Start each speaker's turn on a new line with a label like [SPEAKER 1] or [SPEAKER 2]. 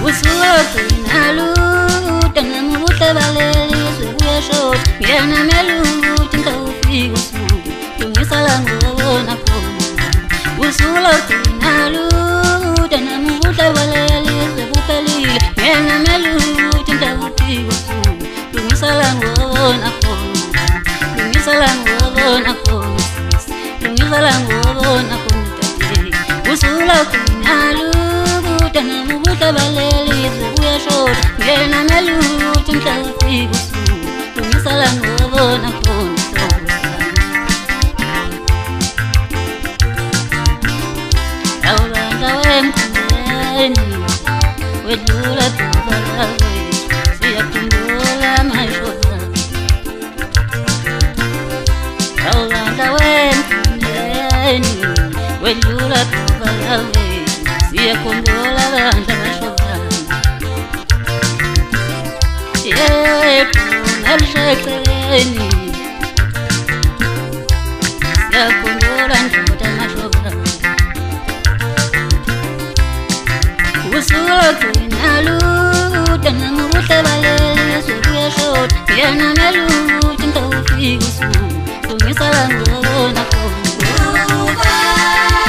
[SPEAKER 1] Usulokunaluta namubuta baleli Sebuya shot Yana meluta Nkaufigo sugu Tungisalango na kona Usulokunaluta namubuta baleli Sebuka lili Yana meluta Nkaufigo sugu Tungisalango na kona Tungisalango na kona Tungisalango na kona Usulokunaluta namubuta baleli Sebuya shot Yana meluta Nkaufigo sugu Tungisalango na kona Wedula tubalawe siyakumbula mashoza Kaulanda wemkumeni Wedula tubalawe siyakumbula banda mashoza Yewetu nalishekeni siyakumbula njuta mashoza Usulokunaluta namubuta baleli Sebuya shot Yana meluta Nkaufigo sugu Tungisalango na kona